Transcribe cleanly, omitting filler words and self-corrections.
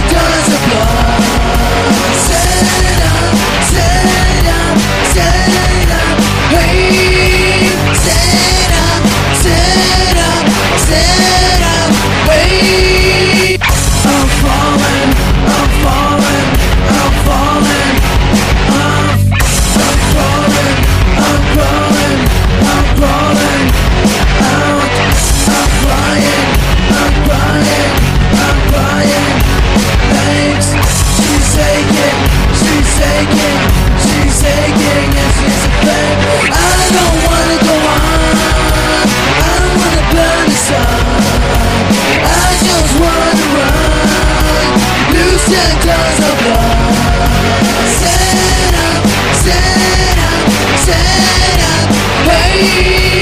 does a blow. Stand up, stand up, stand up. Hey, stand up, stand up, stand up. Hey, I'm falling, I'm falling, I'm falling off. I'm crawling, I'm crawling, I'm crawling out. I'm crying, I'm crying, I'm crying. Thanks, she's aching, she's aching, she's aching, and she's a thing. I don't wanna go on, I don't wanna burn the sun. I just wanna run, loosen tons of blood. Stand up, stand up, stand up, hey.